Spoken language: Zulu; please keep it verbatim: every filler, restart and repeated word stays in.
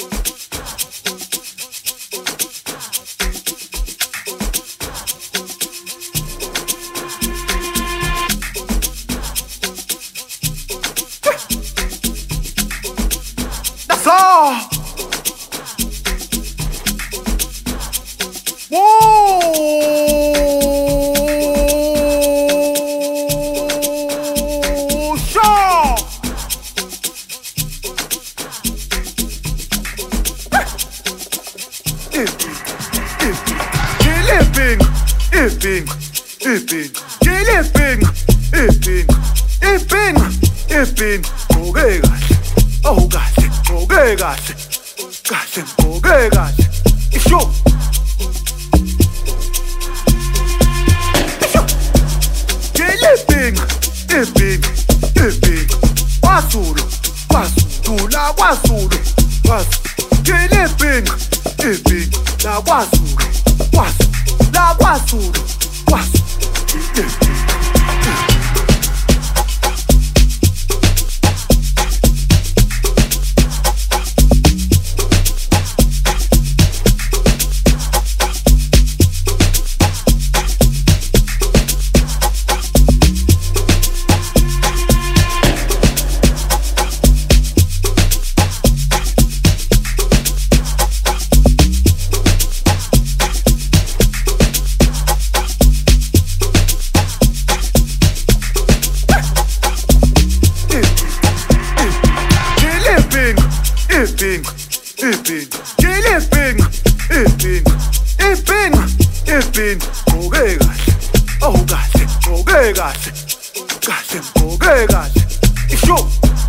That's all. Whoa, sure. Living, living, living, living, living, living, living, 고개 가시, 어 가시, 고개 가시, 가시, 고개 가시, 이쇼, 이쇼, living, living, living, 와수루, 와수루, 나 와수루, 와수, living, living, 나 와수루, 와수, 나 와수루, 와수, living. Living, living, living, living, living, living, 고개 가시, 어 가시, 고개 가시, 가시, 고개 가시, 이쇼.